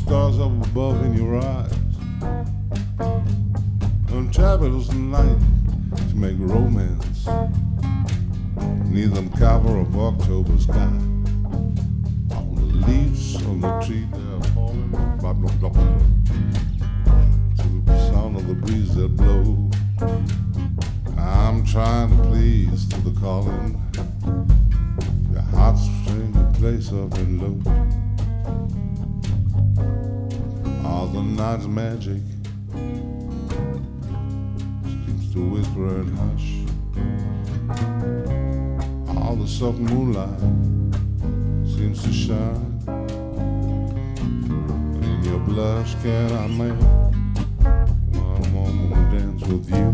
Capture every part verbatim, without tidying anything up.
stars up above in your eyes. On travelers night to make romance. Near them cover of October sky. All the leaves on the tree they're falling. Blah, blah, blah, blah. To the sound of the breeze that blow. I'm trying to please to the calling. Your heartstring place up and low. All the night's magic seems to whisper and hush. All the soft moonlight seems to shine. In your blush can I make one more dance with you?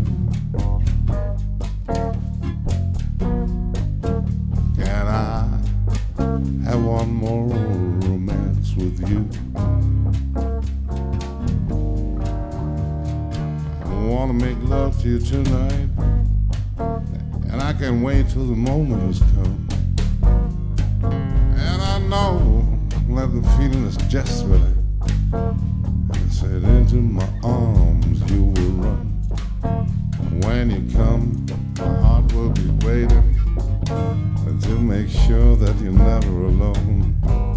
Can I have one more romance with you? I wanna make love to you tonight, and I can't wait till the moment has come. And I know that the feeling is just right. And said into my arms you will run. And when you come, my heart will be waiting to make sure that you're never alone.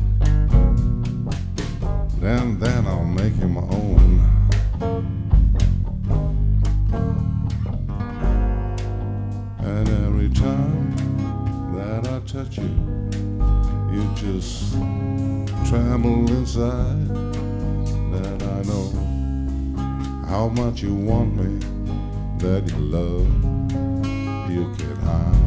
Then, then I'll make you my own. And every time that I touch you, you just tremble inside. That I know how much you want me, that you love, you can't hide.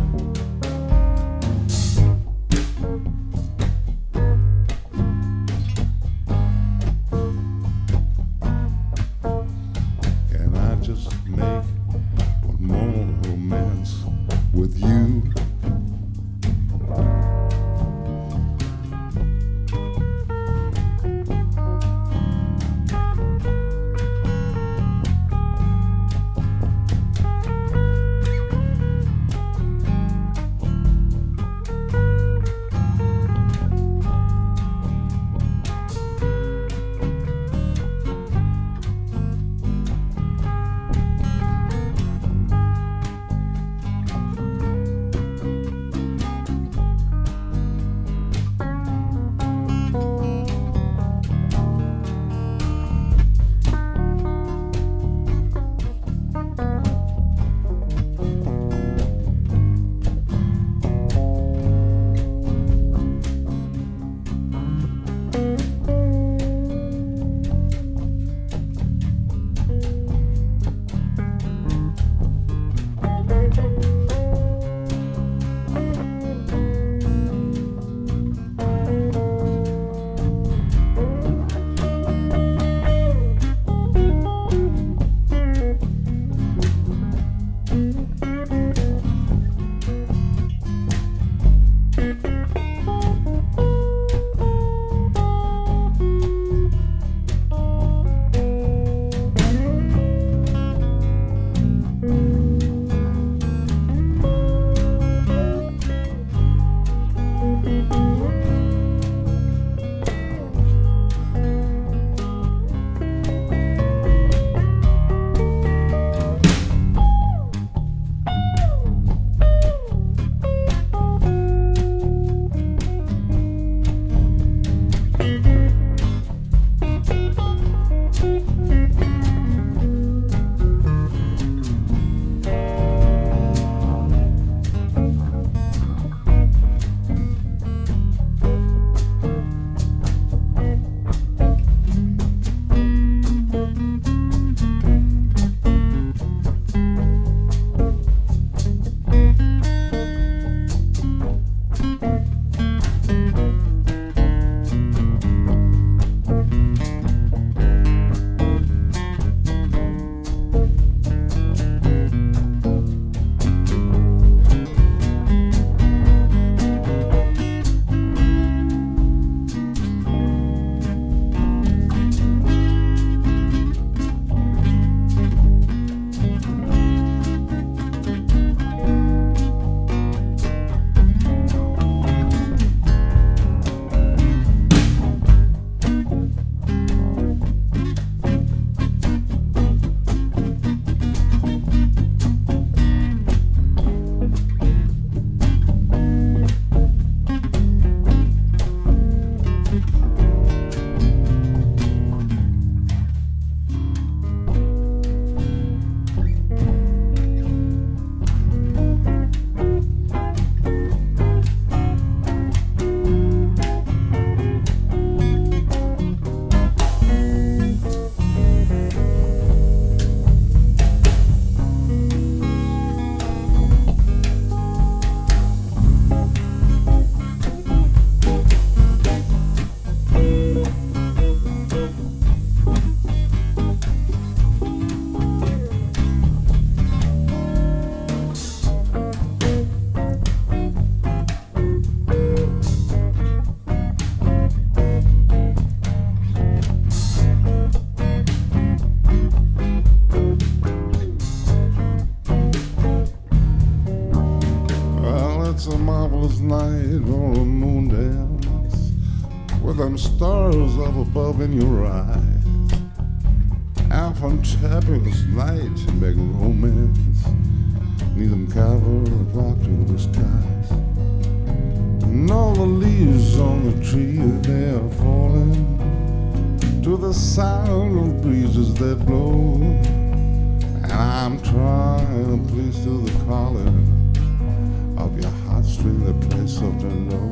stars up above in your eyes. Out from fabulous night to make romance. Need them cover a rock to the skies. And all the leaves on the trees, they are falling to the sound of breezes that blow. And I'm trying to please to the calling of your heartstring that plays something low.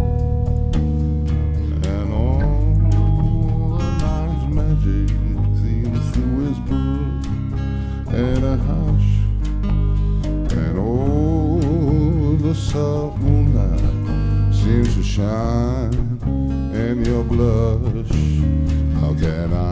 And all the night's magic seems to whisper and a hush. And oh, the soft moonlight seems to shine in your blush. How can I